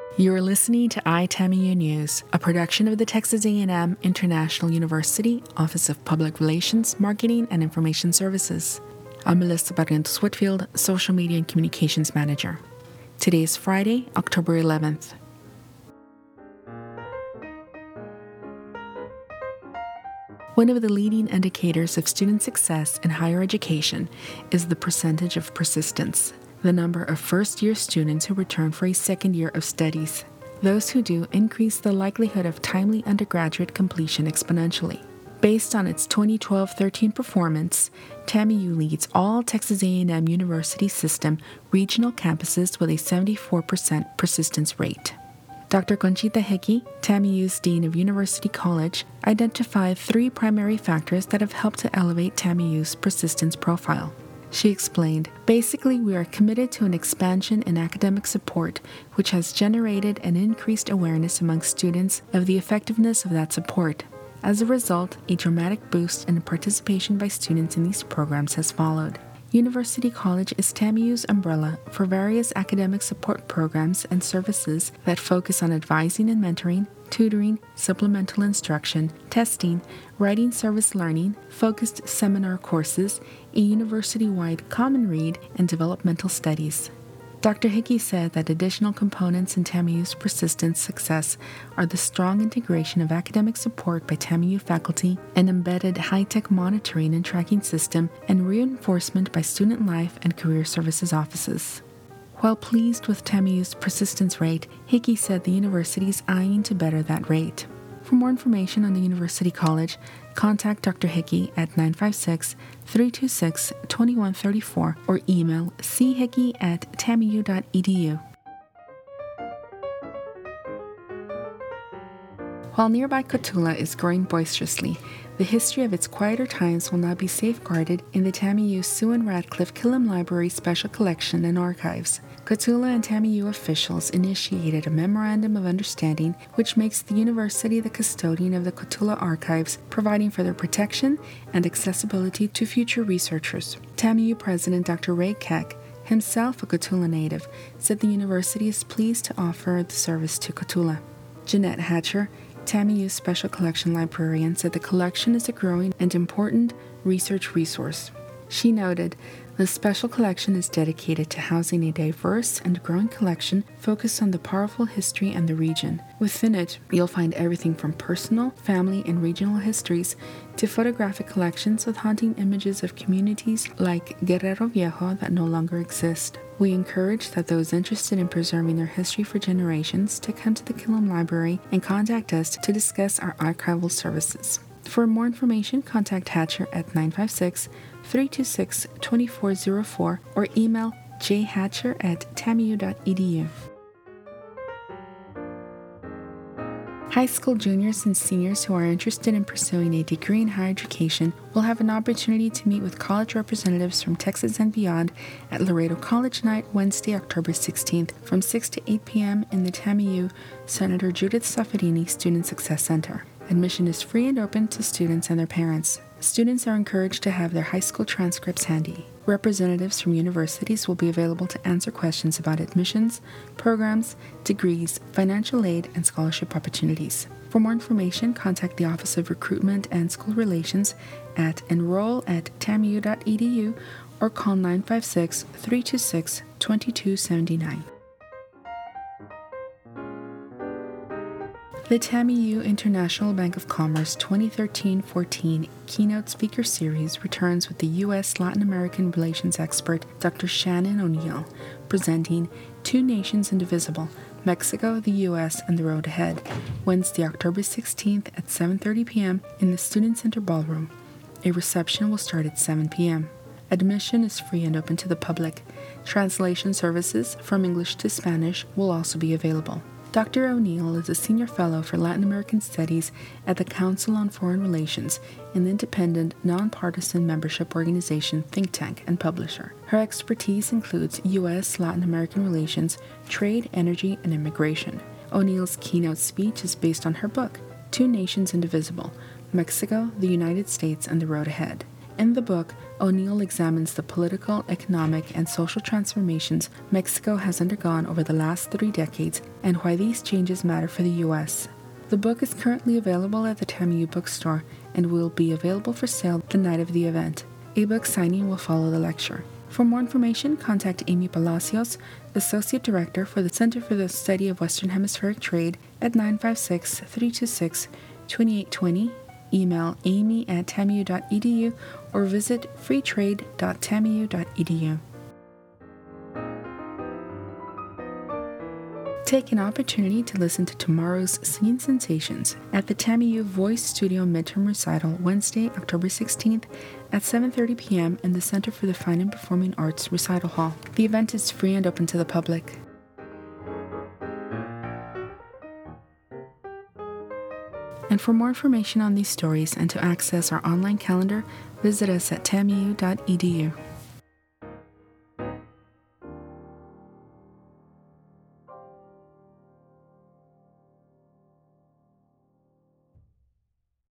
You're listening to iTAMIU News, a production of the Texas A&M International University Office of Public Relations, Marketing, and Information Services. I'm Melissa Barrientos Whitfield, Social Media and Communications Manager. Today is Friday, October 11th. One of the leading indicators of student success in higher education is the percentage of persistence, the number of first-year students who return for a second year of studies. Those who do increase the likelihood of timely undergraduate completion exponentially. Based on its 2012-13 performance, TAMIU leads all Texas A&M University System regional campuses with a 74% persistence rate. Dr. Conchita Hickey, TAMIU's Dean of University College, identified 3 primary factors that have helped to elevate TAMIU's persistence profile. She explained, basically, we are committed to an expansion in academic support, which has generated an increased awareness among students of the effectiveness of that support. As a result, a dramatic boost in participation by students in these programs has followed. University College is TAMIU's umbrella for various academic support programs and services that focus on advising and mentoring, tutoring, supplemental instruction, testing, writing service learning, focused seminar courses, a university-wide common read, and developmental studies. Dr. Hickey said that additional components in TAMIU's persistence success are the strong integration of academic support by TAMIU faculty, an embedded high-tech monitoring and tracking system, and reinforcement by student life and career services offices. While pleased with TAMIU's persistence rate, Hickey said the university is eyeing to better that rate. For more information on the University College, contact Dr. Hickey at 956-326-2134 or email chickey@tamiu.edu. While nearby Cotulla is growing boisterously, the history of its quieter times will now be safeguarded in the TAMIU Sue and Radcliffe Killam Library Special Collection and Archives. Cotulla and TAMIU officials initiated a Memorandum of Understanding which makes the university the custodian of the Cotulla archives, providing for their protection and accessibility to future researchers. TAMIU President Dr. Ray Keck, himself a Cotulla native, said the university is pleased to offer the service to Cotulla. Jeanette Hatcher, TAMIU's Special Collection Librarian, said the collection is a growing and important research resource. She noted, the special collection is dedicated to housing a diverse and growing collection focused on the powerful history and the region. Within it, you'll find everything from personal, family, and regional histories to photographic collections with haunting images of communities like Guerrero Viejo that no longer exist. We encourage that those interested in preserving their history for generations to come to the Killam Library and contact us to discuss our archival services. For more information, contact Hatcher at 956-326-2404 or email jhatcher@tamiu.edu. High school juniors and seniors who are interested in pursuing a degree in higher education will have an opportunity to meet with college representatives from Texas and beyond at Laredo College Night, Wednesday, October 16th from 6 to 8 p.m. in the TAMIU Senator Judith Saffirini Student Success Center. Admission is free and open to students and their parents. Students are encouraged to have their high school transcripts handy. Representatives from universities will be available to answer questions about admissions, programs, degrees, financial aid, and scholarship opportunities. For more information, contact the Office of Recruitment and School Relations at enroll@tamiu.edu or call 956-326-2279. The TAMIU International Bank of Commerce 2013-14 Keynote Speaker Series returns with the U.S. Latin American Relations expert Dr. Shannon O'Neill, presenting Two Nations Indivisible, Mexico, the U.S., and the Road Ahead, Wednesday, October 16th at 7:30 p.m. in the Student Center Ballroom. A reception will start at 7 p.m. Admission is free and open to the public. Translation services from English to Spanish will also be available. Dr. O'Neill is a Senior Fellow for Latin American Studies at the Council on Foreign Relations, an independent, nonpartisan membership organization, think tank, and publisher. Her expertise includes U.S. Latin American relations, trade, energy, and immigration. O'Neill's keynote speech is based on her book, Two Nations Indivisible, Mexico, the United States, and the Road Ahead. In the book, O'Neill examines the political, economic, and social transformations Mexico has undergone over the last 3 decades and why these changes matter for the U.S. The book is currently available at the TAMU bookstore and will be available for sale the night of the event. A book signing will follow the lecture. For more information, contact Amy Palacios, Associate Director for the Center for the Study of Western Hemispheric Trade, at 956-326-2820, email amy@tamu.edu, or visit freetrade.tamu.edu. Take an opportunity to listen to tomorrow's Singing Sensations at the TAMU Voice Studio Midterm Recital Wednesday, October 16th at 7:30 p.m. in the Center for the Fine and Performing Arts Recital Hall. The event is free and open to the public. And for more information on these stories and to access our online calendar, visit us at tamu.edu.